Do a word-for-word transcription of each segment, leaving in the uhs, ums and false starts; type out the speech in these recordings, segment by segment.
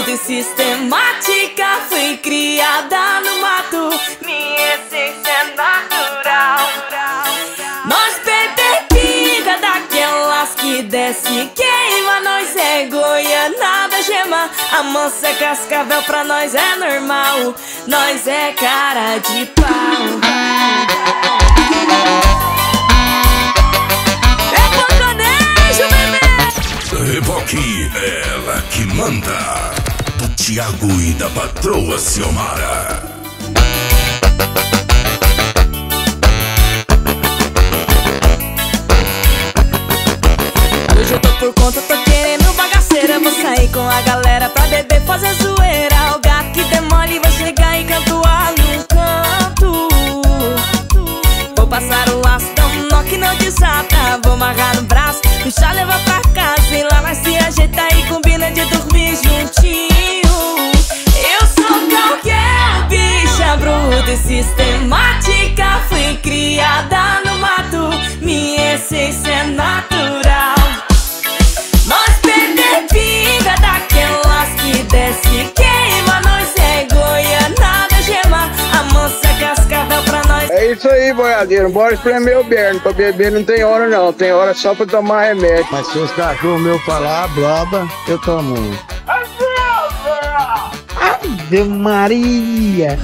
bruta e sistemática, fui criada no mato, minha essência é natural. Nós bebê pinga daquelas que desce e queima, nós é goianada gema, a mansa é cascavel, pra nós é normal, nós é cara de pau. Reboque, ela que manda. Do Thiago e da patroa Ciomara. Hoje eu tô por conta, tô querendo bagaceira. Vou sair com a galera pra beber, fazer zoeira. O gato que demole vai chegar e cantoar no canto. Vou passar o laço, dá um nó que não desata. Vou amarrar no braço, puxar, levar pra casa. E lá nós se ajeita e combina de dormir juntinho. Eu sou qualquer bicha bruta e sistemática, fui criada no mato, minha essência é natural. Nós bebê pinga daquelas que desce e queima, nós é goianada gema, a mansa é cascavel, pra nós. É isso aí, boiadeiro, bora espremer o berno. Pra beber não tem hora não, tem hora só pra tomar remédio. Mas se os cachorros meus falar bloba, eu tomo um. Ave Maria!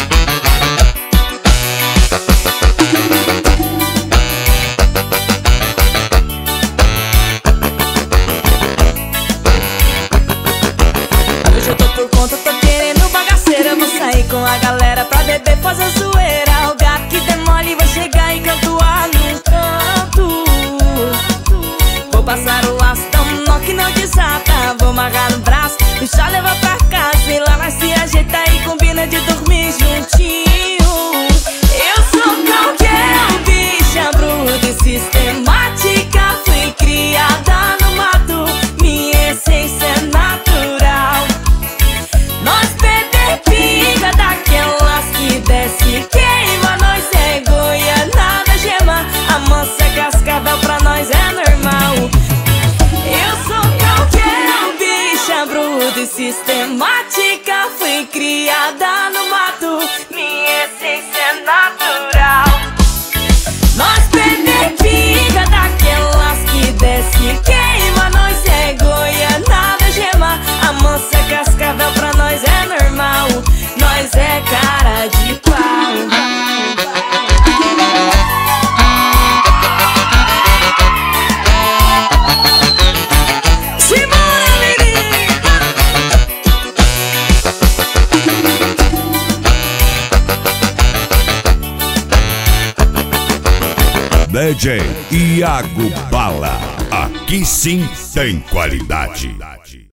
Hoje eu tô por conta, tô querendo bagaceira. Vou sair com a galera pra beber, fazer zoeira. O gato que demole vai chegar e cantoar no canto. Vou passar o laço, dá um nó que não desata. Vou amarrar no braço, puxar, levar pra casa. E lá nós se ajeita e combina de dormir juntinho. Eu sou qualquer bicha bruta e sistemática, fui criada no mato, minha essência é natural. Nós bebê pinga daquelas que desce e queima, nós é goianada gema, a mansa é cascavel, pra nós é normal. Eu sou qualquer bicha bruta e sistemática, fui criada no mato, minha essência é natural. Nós bebê pinga daquelas que desce e queima, nós é goianada gema, a mansa é cascavel, pra nós é normal, nós é cara de pau. D J Iago Bala. Aqui sim tem qualidade.